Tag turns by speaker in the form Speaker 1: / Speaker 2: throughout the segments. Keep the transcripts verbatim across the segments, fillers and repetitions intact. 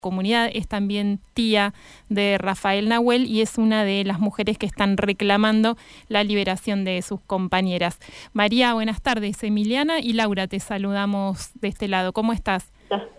Speaker 1: comunidad, es también tía de Rafael Nahuel y es una de las mujeres que están reclamando la liberación de sus compañeras. María, buenas tardes. Emiliana y Laura te saludamos de este lado. ¿Cómo estás?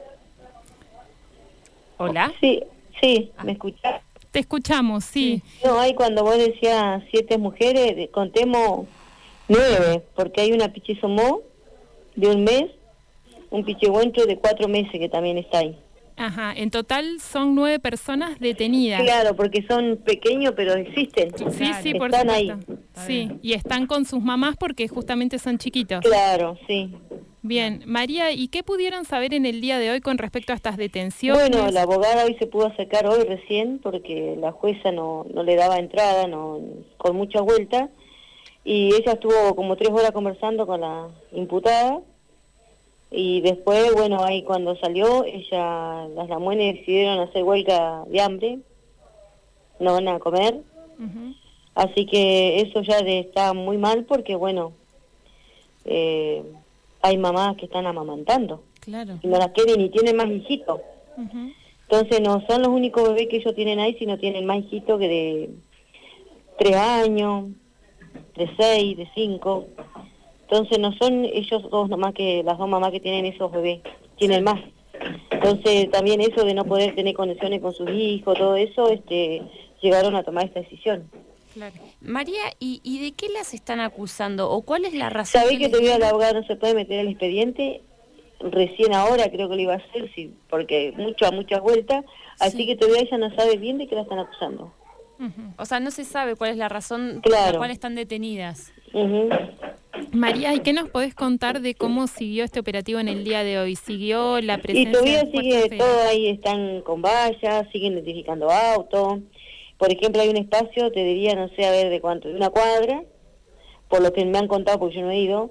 Speaker 2: Hola.
Speaker 3: Sí, sí, ¿me escuchás?
Speaker 1: Te escuchamos, sí.
Speaker 3: sí. No, hay cuando vos decías siete mujeres, contemos nueve, porque hay una pichizomó de un mes, un pichihuencho de cuatro meses que también está ahí.
Speaker 1: Ajá, en total son nueve personas detenidas.
Speaker 3: Claro, porque son pequeños, pero existen.
Speaker 1: Sí, sí, por
Speaker 3: están
Speaker 1: supuesto.
Speaker 3: ahí.
Speaker 1: Sí, y están con sus mamás porque justamente son chiquitos.
Speaker 3: Claro, sí.
Speaker 1: Bien, María, ¿y qué pudieron saber en el día de hoy con respecto a estas detenciones?
Speaker 3: Bueno, la abogada hoy se pudo acercar hoy recién porque la jueza no, no le daba entrada, no, con mucha vuelta, y ella estuvo como tres horas conversando con la imputada. Y después, bueno, ahí cuando salió, ella, las lamuenes decidieron hacer huelga de hambre, no van a comer, uh-huh. Así que eso ya de, está muy mal porque, bueno, eh, hay mamás que están amamantando,
Speaker 1: claro.
Speaker 3: Y no las quieren ni tienen más hijitos, uh-huh. Entonces no son los únicos bebés que ellos tienen ahí, sino tienen más hijitos que de tres años, de seis, de cinco... Entonces no son ellos dos nomás que las dos mamás que tienen esos bebés, tienen más. Entonces también eso de no poder tener conexiones con sus hijos, todo eso, este, llegaron a tomar esta decisión.
Speaker 2: Claro. María, ¿y, ¿y de qué las están acusando? ¿O cuál es la razón?
Speaker 3: ¿Sabés que, que todavía
Speaker 2: tiene?
Speaker 3: la abogada no se puede meter el expediente? Recién ahora creo que lo iba a hacer, sí, porque mucho a muchas vueltas, así sí. Que todavía ella no sabe bien de qué la están acusando.
Speaker 2: Uh-huh. O sea, no se sabe cuál es la razón
Speaker 3: claro.
Speaker 2: por la cual están detenidas.
Speaker 3: Uh-huh.
Speaker 1: María, ¿y qué nos podés contar de cómo siguió este operativo en el día de hoy? ¿Siguió la presencia?
Speaker 3: Y todavía sigue todo ahí, están con vallas, siguen identificando autos. Por ejemplo, hay un espacio, te diría, no sé, a ver de cuánto, de una cuadra, por lo que me han contado porque yo no he ido.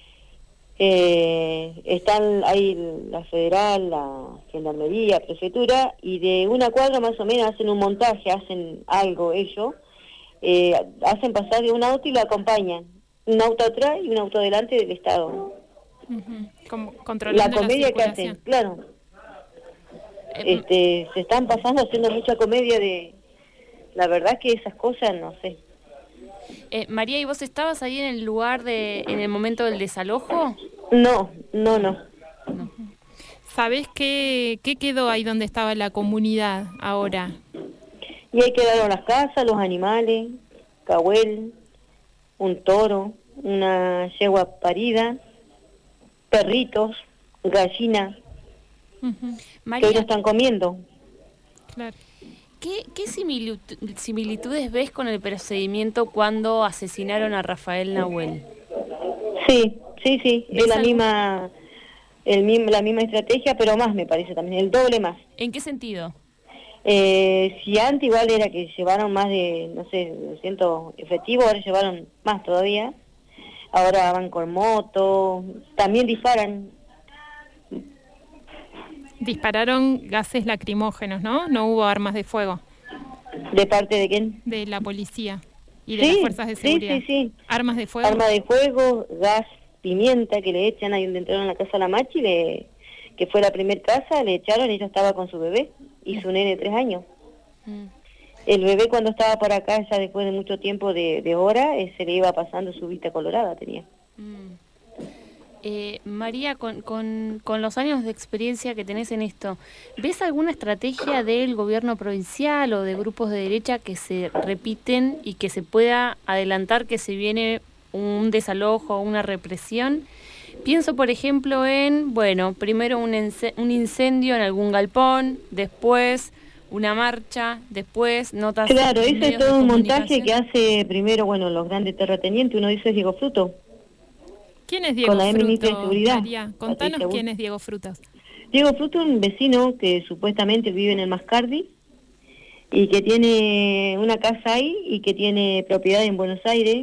Speaker 3: Eh, están ahí la federal, la gendarmería, prefectura, y de una cuadra más o menos hacen un montaje, hacen algo ellos, eh, hacen pasar de un auto y lo acompañan. Un auto atrás y un auto adelante del Estado.
Speaker 1: Uh-huh. Como controlando
Speaker 3: la comedia
Speaker 1: la
Speaker 3: que hacen, claro. Eh, este, se están pasando haciendo mucha comedia de... La verdad que esas cosas, no sé.
Speaker 2: Eh, María, ¿y vos estabas ahí en el lugar, de en el momento del desalojo?
Speaker 3: No, no, no.
Speaker 2: no.
Speaker 1: ¿Sabés qué, qué quedó ahí donde estaba la comunidad ahora?
Speaker 3: Y ahí quedaron las casas, los animales, cahuel, un toro, una yegua parida, perritos, gallinas, uh-huh.
Speaker 2: María,
Speaker 3: que ellos están comiendo.
Speaker 1: Claro.
Speaker 2: ¿Qué, qué similitud, similitudes ves con el procedimiento cuando asesinaron a Rafael Nahuel?
Speaker 3: Sí, sí, sí, es la misma, el mismo, la misma estrategia, pero más me parece también, el doble más.
Speaker 2: ¿En qué sentido?
Speaker 3: Eh, si antes igual era que llevaron más de, no sé, doscientos efectivos, ahora llevaron más todavía. Ahora van con moto, también disparan.
Speaker 1: Dispararon gases lacrimógenos, ¿no? No hubo armas de fuego.
Speaker 3: ¿De parte de quién?
Speaker 1: De la policía y de
Speaker 3: sí,
Speaker 1: las fuerzas de seguridad.
Speaker 3: Sí, sí, sí.
Speaker 1: ¿Armas de fuego?
Speaker 3: Armas de fuego, gas, pimienta que le echan ahí donde entraron a la casa a la Machi, le, que fue la primer casa, le echaron y ella estaba con su bebé y su nene de tres años. Mm. El bebé cuando estaba por acá, ya después de mucho tiempo de, de hora, eh, se le iba pasando su vista colorada, tenía.
Speaker 2: Mm. Eh, María, con, con, con los años de experiencia que tenés en esto, ¿ves alguna estrategia del gobierno provincial o de grupos de derecha que se repiten y que se pueda adelantar que se viene un desalojo o una represión? Pienso, por ejemplo, en, bueno, primero un, un incendio en algún galpón, después una marcha, después notas...
Speaker 3: Claro, eso es todo un montaje que hace primero, bueno, los grandes terratenientes, uno dice Diego Fruto.
Speaker 1: ¿Quién es Diego
Speaker 3: Con la
Speaker 1: Fruto,
Speaker 3: de Seguridad.
Speaker 1: María? Contanos quién es Diego Frutos.
Speaker 3: Diego Fruto es un vecino que supuestamente vive en el Mascardi y que tiene una casa ahí y que tiene propiedad en Buenos Aires,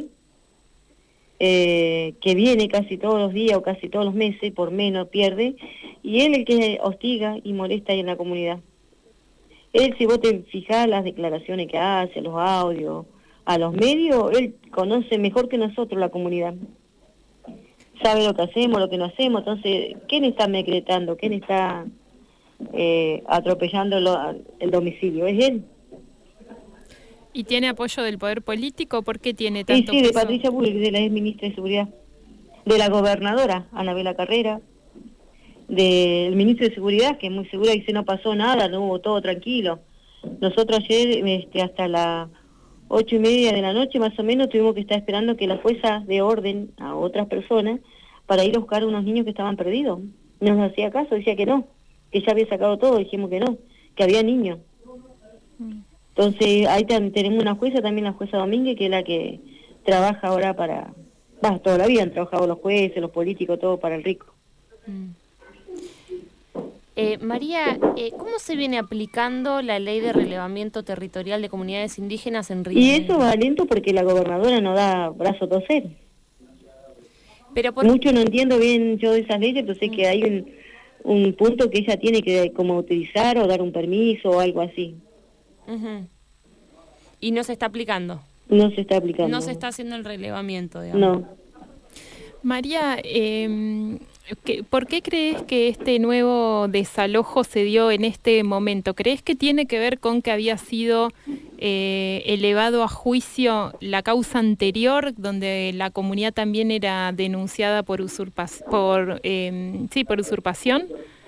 Speaker 3: eh, que viene casi todos los días o casi todos los meses, por menos pierde, y él es el que hostiga y molesta ahí en la comunidad. Él, si vos te fijás las declaraciones que hace, los audios, a los medios, él conoce mejor que nosotros la comunidad. Sabe lo que hacemos, lo que no hacemos, entonces, ¿quién está decretando? ¿Quién está eh, atropellándolo el domicilio, es él.
Speaker 1: ¿Y tiene apoyo del poder político? ¿Por qué tiene
Speaker 3: Sí,
Speaker 1: tanto
Speaker 3: sí, de
Speaker 1: peso?
Speaker 3: Patricia Bullrich, de la ex ministra de Seguridad, de la gobernadora, Anabela Carrera, del ministro de Seguridad, que es muy segura, dice no pasó nada, no hubo todo tranquilo. Nosotros ayer, este, hasta las ocho y media de la noche, más o menos, tuvimos que estar esperando que la jueza dé orden a otras personas para ir a buscar a unos niños que estaban perdidos. No nos hacía caso, decía que no, que ya había sacado todo, dijimos que no, que había niños. Entonces, ahí tenemos una jueza, también la jueza Domínguez, que es la que trabaja ahora para... Va, toda la vida han trabajado los jueces, los políticos, todo para el rico.
Speaker 2: Mm. Eh, María, eh, ¿cómo se viene aplicando la ley de relevamiento territorial de comunidades indígenas en Río
Speaker 3: Y
Speaker 2: Negro?
Speaker 3: eso va lento porque la gobernadora no da brazo a torcer.
Speaker 2: Pero por...
Speaker 3: Mucho no entiendo bien yo de esas leyes, pero sé que hay un, un punto que ella tiene que como utilizar o dar un permiso o algo así.
Speaker 2: Uh-huh. ¿Y no se está aplicando?
Speaker 3: No se está aplicando.
Speaker 2: No se está haciendo el relevamiento, digamos.
Speaker 3: No.
Speaker 1: María, eh, ¿por qué crees que este nuevo desalojo se dio en este momento? ¿Crees que tiene que ver con que había sido eh, elevado a juicio la causa anterior, donde la comunidad también era denunciada por usurpación, por, eh, sí, por usurpación?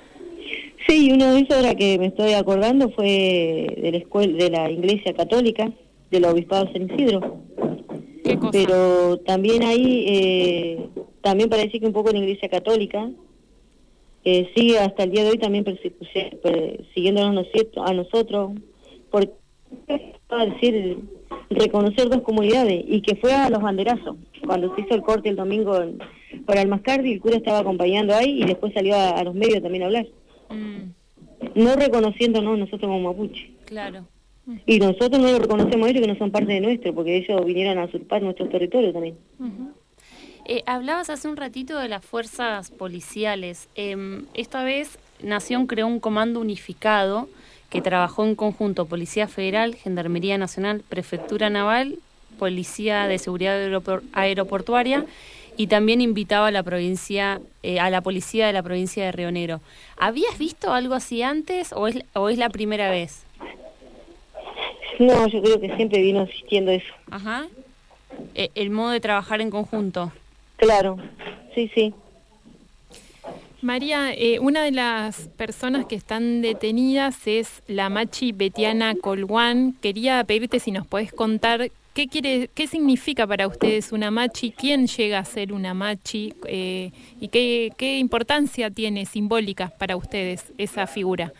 Speaker 3: Sí, uno de esos ahora que me estoy acordando fue de la escuela, de la Iglesia Católica, del Obispado de San Isidro.
Speaker 1: ¿Qué cosa?
Speaker 3: Pero también ahí, eh, también parece que un poco en la Iglesia Católica, eh, sigue hasta el día de hoy también persiguiéndonos a nosotros, porque, es decir, reconocer dos comunidades, y que fue a los banderazos, cuando se hizo el corte el domingo en, para el Mascardi, el cura estaba acompañando ahí, y después salió a, a los medios también a hablar. Mm. No reconociéndonos nosotros como mapuche.
Speaker 2: Claro.
Speaker 3: Y nosotros no lo reconocemos a ellos, que no son parte de nuestro, porque ellos vinieron a usurpar nuestros territorios también.
Speaker 2: Uh-huh. Eh, hablabas hace un ratito de las fuerzas policiales. Eh, esta vez Nación creó un comando unificado que trabajó en conjunto Policía Federal, Gendarmería Nacional, Prefectura Naval, Policía de Seguridad Aeropor- Aeroportuaria, y también invitaba a la provincia, eh, a la policía de la provincia de Río Negro. ¿Habías visto algo así antes o es, o es la primera vez?
Speaker 3: No, yo creo que siempre vino existiendo eso.
Speaker 2: Ajá. Eh, el modo de trabajar en conjunto.
Speaker 3: Claro, sí, sí.
Speaker 1: María, eh, una de las personas que están detenidas es la machi Betiana Colguán. Quería pedirte si nos podés contar qué quiere, qué significa para ustedes una machi, quién llega a ser una machi eh, y qué, qué importancia tiene simbólica para ustedes esa figura.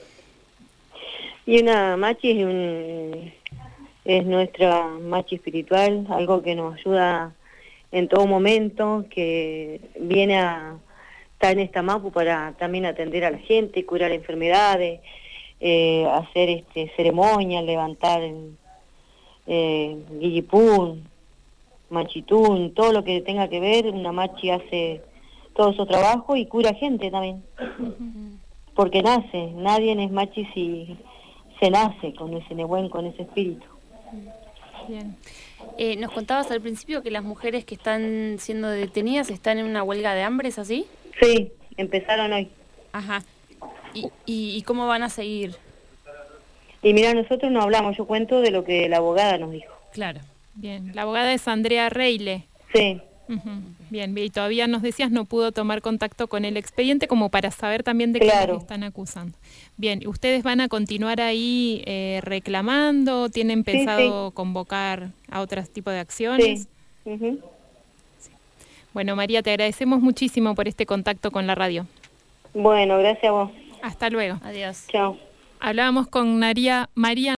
Speaker 3: Y una machi es, un, es nuestra machi espiritual, algo que nos ayuda en todo momento, que viene a estar en esta mapu para también atender a la gente, curar enfermedades, eh, hacer este ceremonias, levantar eh, guillipún, machitún, todo lo que tenga que ver, una machi hace todo su trabajo y cura gente también. Porque nace, nadie es machi si se nace con ese nehuén, con ese espíritu.
Speaker 2: Bien. Eh, nos contabas al principio que las mujeres que están siendo detenidas están en una huelga de hambre, ¿es así?
Speaker 3: Sí, empezaron hoy.
Speaker 2: Ajá. ¿Y, y, y cómo van a seguir?
Speaker 3: Y mira, nosotros no hablamos, yo cuento de lo que la abogada nos dijo.
Speaker 2: Claro.
Speaker 1: Bien, la abogada es Andrea Reile.
Speaker 3: Sí.
Speaker 1: Uh-huh. Bien, y todavía nos decías no pudo tomar contacto con el expediente como para saber también de
Speaker 3: claro.
Speaker 1: qué nos están acusando. Bien, ¿ustedes van a continuar ahí eh, reclamando? ¿Tienen pensado sí, sí. convocar a otros tipos de acciones?
Speaker 3: Sí. Uh-huh.
Speaker 1: Sí. Bueno, María, te agradecemos muchísimo por este contacto con la radio.
Speaker 3: Bueno, gracias a vos.
Speaker 1: Hasta luego.
Speaker 2: Adiós.
Speaker 3: Chao.
Speaker 1: Hablábamos con María María